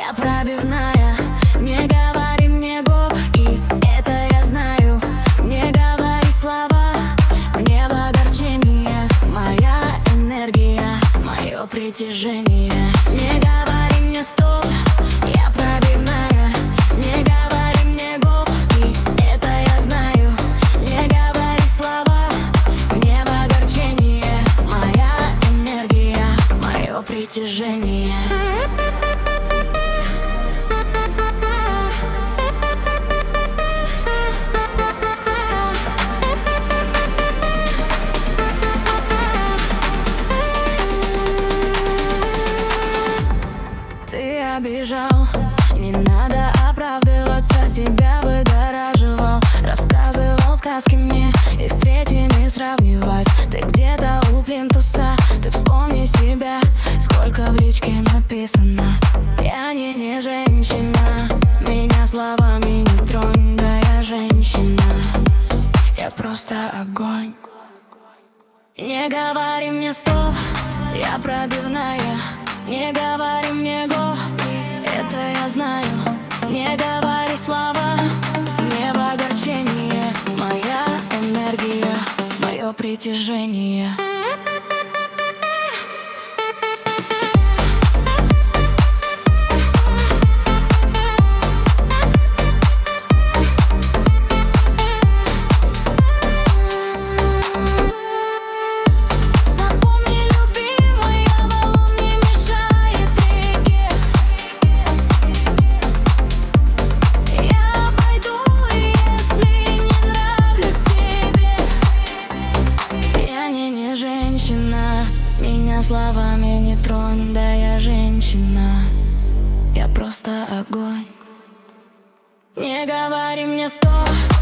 Я пробивная, не говори мне гоп, и это я знаю. Не говори слова, мне в огорчение. Моя энергия, мое притяжение. Не говори мне стоп, я пробивная. Не говори мне гоп, и это я знаю. Не говори слова, мне в огорчение. Моя энергия, мое притяжение. Ты обижал, не надо оправдываться, себя выгораживал. Рассказывал сказки мне и с третьими сравнивать. Ты где-то у плинтуса, ты вспомни себя. Сколько в личке написано. Я не женщина, меня словами не тронь. Да я женщина, я просто огонь. Не говори мне стоп, я пробивная. Не говори мне го, это я знаю. Не говори слова, мне в огорчение. Моя энергия, мое притяжение. Меня словами не тронь, да я женщина, я просто огонь. Не говори мне стоп.